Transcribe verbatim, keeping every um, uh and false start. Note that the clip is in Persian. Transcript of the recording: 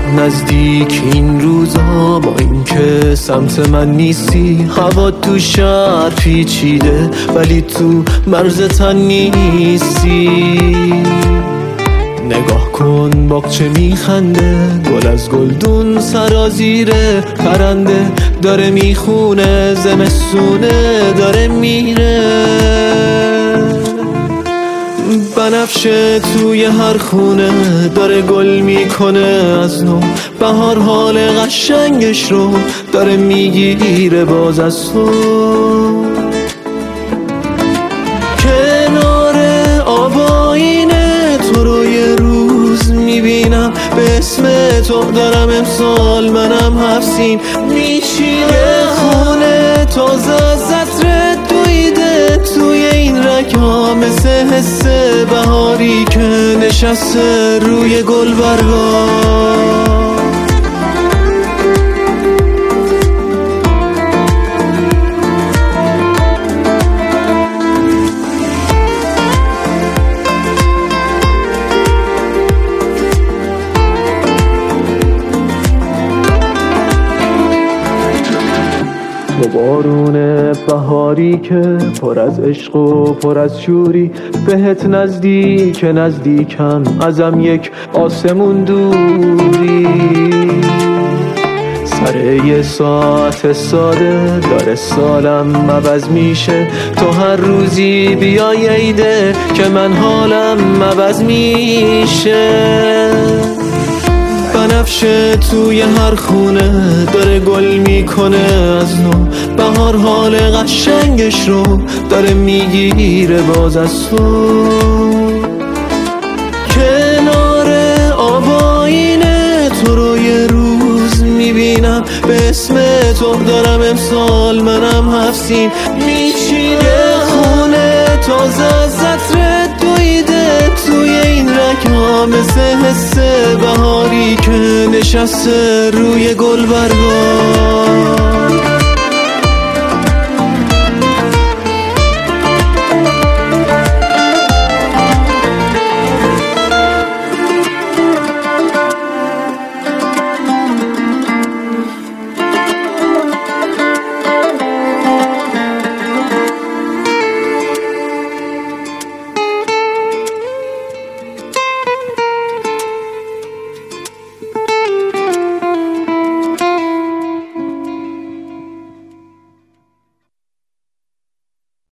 نزدیک این روزا، با این که سمت من نیستی. هوا تو شهر پیچیده ولی تو مرز تن نیستی. نگاه کن باغچه میخنده، گل از گلدون سرازیره. پرنده داره میخونه، زمستونه داره میره. بنفشه توی هر خونه داره گل میکنه از نو. بهار حال قشنگش رو داره میگیره باز از تو. کنار آباینه تو رو یه روز میبینم، به اسم تو دارم امسال منم هفسین میچینه. خونه تازه از عطر دویده توی این رگ‌ها، مثل حس بهاری که نشسته روی گلبرگا. تو بارون بهاری که پر از عشق و پر از شوری، بهت نزدیک نزدیکم ازم یک آسمون دوری. سر یه ساعت ساده داره سالم عوض میشه. تو هر روزی بیای عیده که من حالم عوض میشه. بنفشه توی هر خونه داره گل میکنه از نو. بهار حال قشنگش رو داره میگیره باز از تو. کنار آباینه تو رو یه روز میبینم، به اسم تو دارم امسال منم هفسین میچینه. خونه تازه از عطر دویده توی این رگ‌ها، مثل حس بهاری که نشسته روی گلبرگا.